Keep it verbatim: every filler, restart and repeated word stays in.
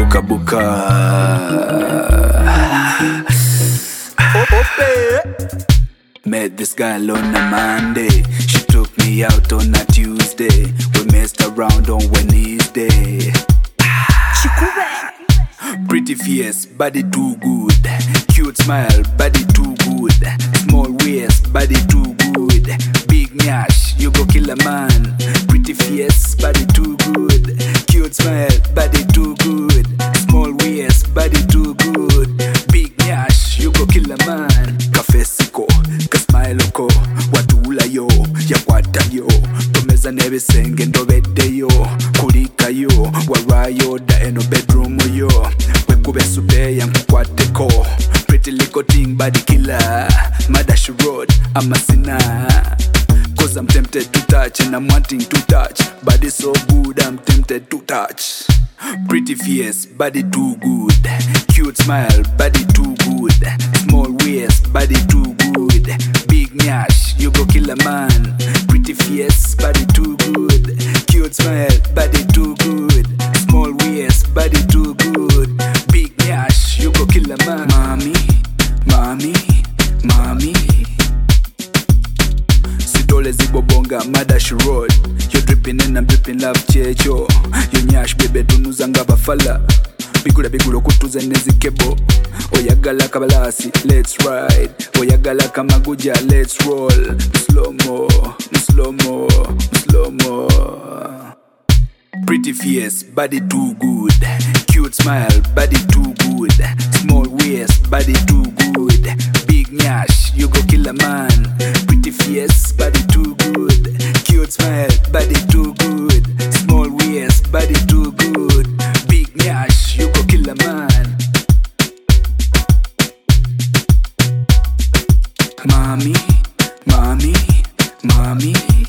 Buka buka. Met this girl on a Monday. She took me out on a Tuesday. We messed around on Wednesday. Pretty fierce, body too good. Cute smile, body too good. Small waist, body too good. Big nyash, you go kill a man. Pretty fierce, body too good. Cute smile, body too good. Small waist, body too good. Big nyash, you go kill a man. Kafesiko, kasmile ko. Watula yo, yakwata yo. Tomeza nebisenge ndobede yo. Kulika yo, warayo da eno bedroom yo. Wekube sube yankukwateko. Pretty little thing, body killer. Madash road, I'm a sinner. Cause I'm tempted to touch and I'm wanting to touch. Body so good, I'm tempted to touch. Pretty fierce, body too good. Cute smile, body too good. Small waist, body too good. Big nyash, you go kill a man. Pretty fierce, body too good. Cute smile, body too good. Small waist, body too good. Big nyash, you go kill a man. Mommy, mommy, mommy. Sidole zibobonga, Madash road. You're dripping and I'm dripping love checho. You nyash baby dunuzanga bafala. Bigula bigula kutuze nezikebo. Oyagala kabalasi, let's ride. Oyagala kamaguja, let's roll. Slow mo, slow mo, slow mo. Pretty fierce, body too good. Cute smile, body too good. Small waist, body too good. Big nyash, you go kill a man. Pretty fierce, body too good. Cute smile, body too good. Small waist, body too good. Big nyash, you go kill a man. Mommy, mommy, mommy.